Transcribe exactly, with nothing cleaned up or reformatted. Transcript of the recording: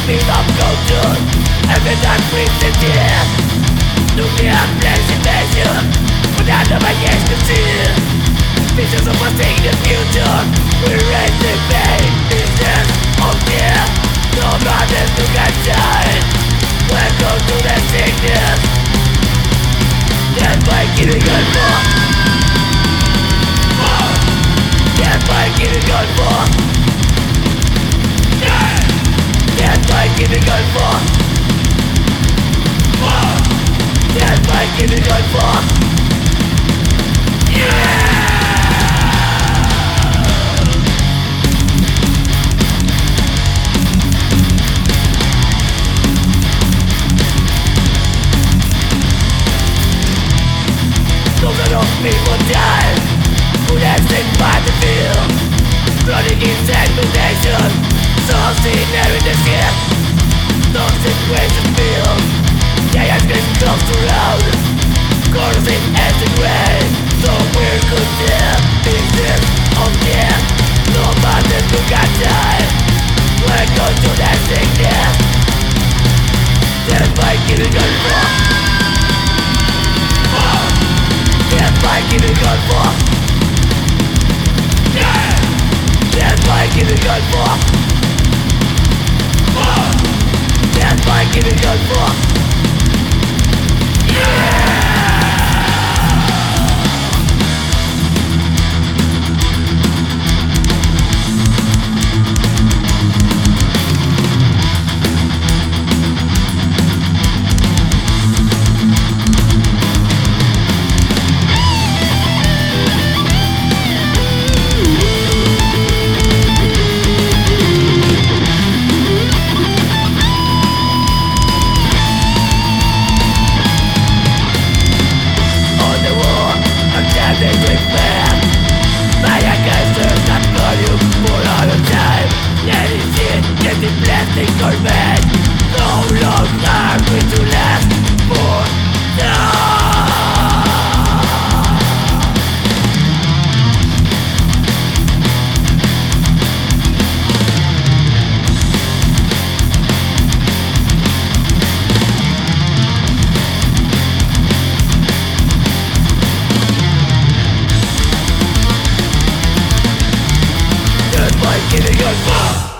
Beat of culture, every time brings the tears. Nuclear presentation, without the yes to see. Visions of what's in the future, we raise the pain. Visions of fear, no mountains to get shine. Welcome to the sickness, death by killing good for. Death by killing good for. Death by killing good for. Death by killing good for. Yeah! So many people die, who has been by the field, running in segmentation, souls in air in the ship. Those situations feel, they have been close around, corners in empty grave. So we're condemned, pieces of death, no matter who can die. We're going to that sickness, death by killing good for. Death by killing good for. Death by killing good for. Death by killing good for. Yeah! Plastic garbage, so long are we to last for now? Death by killing us.